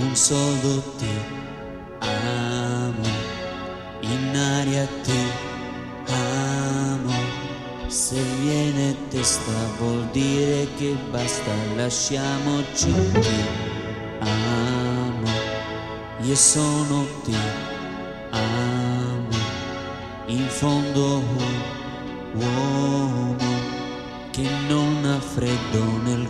non solo ti amo, in aria ti amo. Se viene testa vuol dire che basta, lasciamoci, ti amo. Io sono ti amo, in fondo un uomo che non ha freddo nel